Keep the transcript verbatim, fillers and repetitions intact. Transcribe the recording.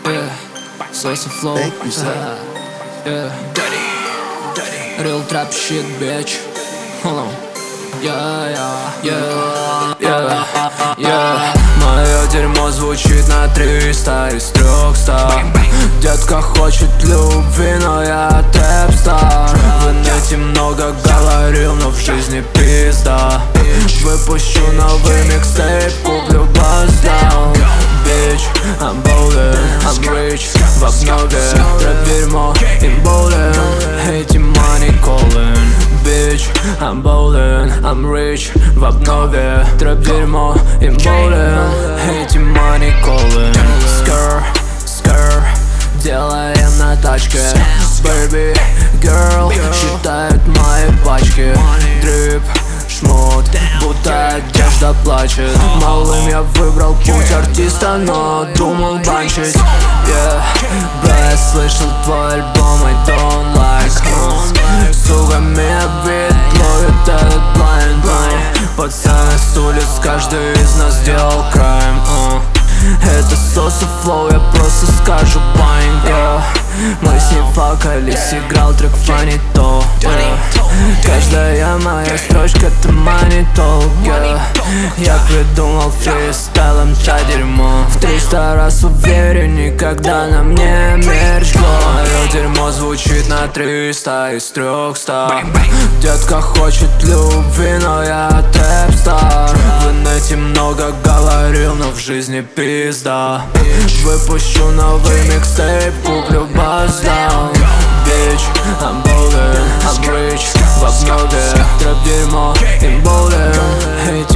Yeah, Sosa Flow. Thank you, sir. Yeah, real trap shit, bitch. Hold on. Yeah, yeah, yeah, yeah, yeah. Мое дерьмо звучит на триста из трехста. Детка хочет любви, но я трэп-стар. В инете много говорил, но в жизни пизда. Выпущу новый микстейп, куплю бас-даун. Bitch, I'm ballin', I'm rich, в обнове. Трэп-дерьмо, им болен, эти money calling. Bitch, I'm ballin', I'm rich, в обнове. Трэп-дерьмо, им болен, эти money calling. Skr, skr, делаем на тачке. Baby, girl, считают мои пачки. Дрип, шмот, будто одежда плачет. Малым я выбрал путь артиста, но думал банчить. Yeah, бля, я слышал твой альбом, I don't like uh. Сука, меня бит, ловит этот blind blind. Пацаны с улиц, каждый из нас сделал крайм uh. Это Sosa Flow, я просто скажу байн, yeah. Мы с ней факались, играл трек Funny Talk, yeah. Каждая моя строчка это money talk, yeah. Я придумал фристайлом та дерьмо. В триста раз уверен, никогда на мне мерч гло. Мое дерьмо звучит на триста из трехста. Детка хочет любви, но я трэп-стар. В инете много говорил, но в жизни пизда. Выпущу новый микстейп, куплю бас-даун. Bitch, I'm ballin', I'm rich, в обнове. Трэп-дерьмо, им болен, эти